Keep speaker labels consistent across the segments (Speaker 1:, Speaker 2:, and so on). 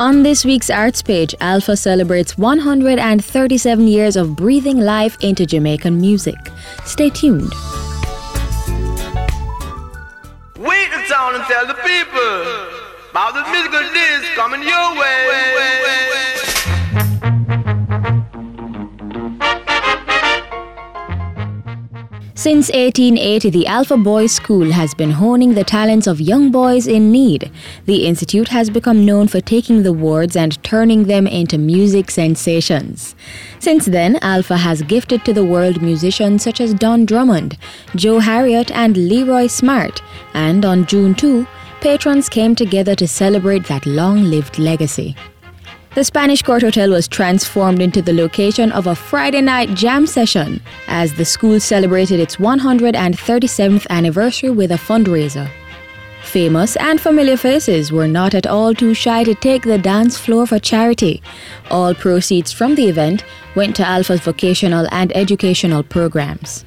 Speaker 1: On this week's Arts page, Alpha celebrates 137 years of breathing life into Jamaican music. Stay tuned.
Speaker 2: Wait the town and tell the people about the musical disc coming your way.
Speaker 1: Since 1880, the Alpha Boys School has been honing the talents of young boys in need. The institute has become known for taking the wards and turning them into music sensations. Since then, Alpha has gifted to the world musicians such as Don Drummond, Joe Harriott and Leroy Smart. And on June 2, patrons came together to celebrate that long-lived legacy. The Spanish Court Hotel was transformed into the location of a Friday night jam session as the school celebrated its 137th anniversary with a fundraiser. Famous and familiar faces were not at all too shy to take the dance floor for charity. All proceeds from the event went to Alpha's vocational and educational programs.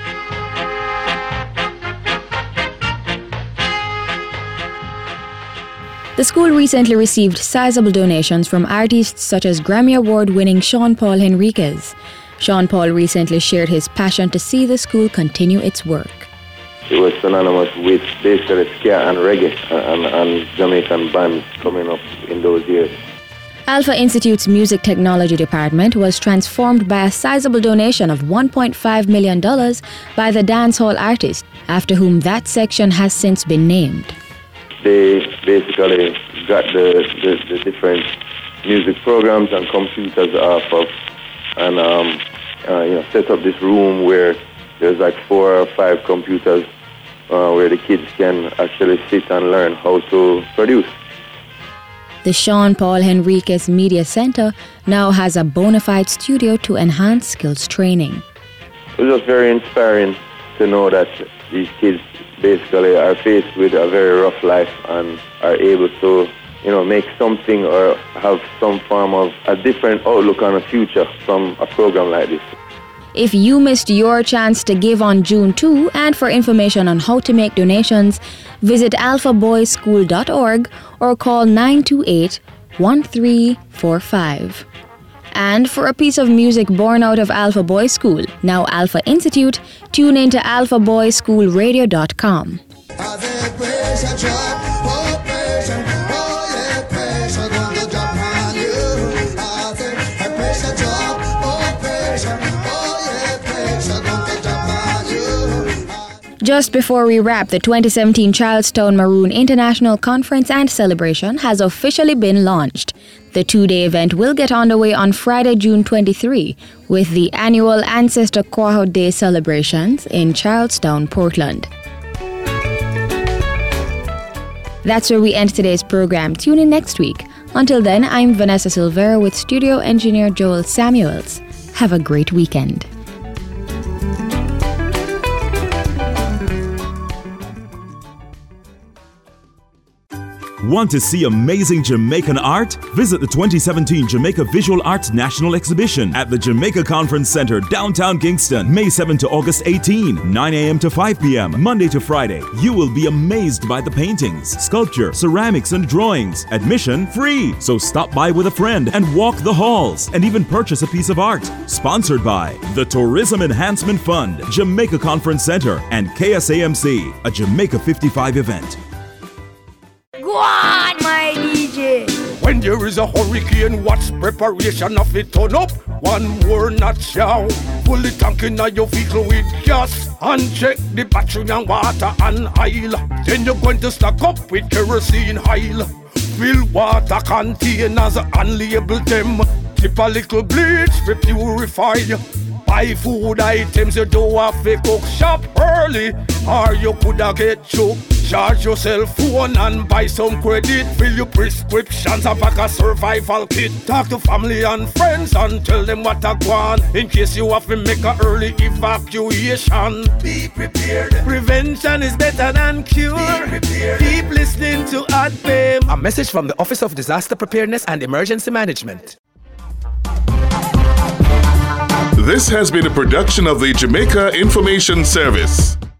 Speaker 1: The school recently received sizable donations from artists such as Grammy Award-winning Sean Paul Henriquez. Sean Paul recently shared his passion to see the school continue its work.
Speaker 3: It was synonymous with basically ska and reggae and Jamaican bands coming up in those years.
Speaker 1: Alpha Institute's Music Technology Department was transformed by a sizable donation of $1.5 million by the dancehall artist, after whom that section has since been named.
Speaker 3: They basically got the different music programs and computers off of and set up this room where there's like 4 or 5 computers where the kids can actually sit and learn how to produce.
Speaker 1: The Sean Paul Henriquez Media Center now has a bona fide studio to enhance skills training.
Speaker 3: It was just very inspiring to know that these kids basically are faced with a very rough life and are able to, make something or have some form of a different outlook on the future from a program like this.
Speaker 1: If you missed your chance to give on June 2 and for information on how to make donations, visit alphaboyschool.org or call 928-1345. And for a piece of music born out of Alpha Boys School, now Alpha Institute, tune into alphaboyschoolradio.com. Just before we wrap, the 2017 Charlestown Maroon International Conference and Celebration has officially been launched. The 2-day event will get underway on Friday, June 23, with the annual Ancestor Quaho Day celebrations in Charlestown, Portland. That's where we end today's program. Tune in next week. Until then, I'm Vanessa Silvera with studio engineer Joel Samuels. Have a great weekend.
Speaker 4: Want to see amazing Jamaican art? Visit the 2017 Jamaica Visual Arts National Exhibition at the Jamaica Conference Center, downtown Kingston, May 7 to August 18, 9 a.m. to 5 p.m., Monday to Friday. You will be amazed by the paintings, sculpture, ceramics, and drawings. Admission free, so stop by with a friend and walk the halls and even purchase a piece of art. Sponsored by the Tourism Enhancement Fund, Jamaica Conference Center, and KSAMC, a Jamaica 55 event.
Speaker 5: Go on, my DJ.
Speaker 6: When there is a hurricane, what's preparation of it turn up? One more notch down. Pull the tank in your vehicle with gas and check the battery and water and oil. Then you're going to stock up with kerosene oil. Fill water containers and label them. Tip a little bleach to purify. Buy food items you don't have to cook. Shop early or you coulda get choked. Charge your cell phone and buy some credit. Fill your prescriptions and pack a survival kit. Talk to family and friends and tell them what I want in case you have to make an early evacuation. Be prepared. Prevention is better than cure. Be prepared. Keep listening to ADPEM.
Speaker 7: A message from the Office of Disaster Preparedness and Emergency Management.
Speaker 8: This has been a production of the Jamaica Information Service.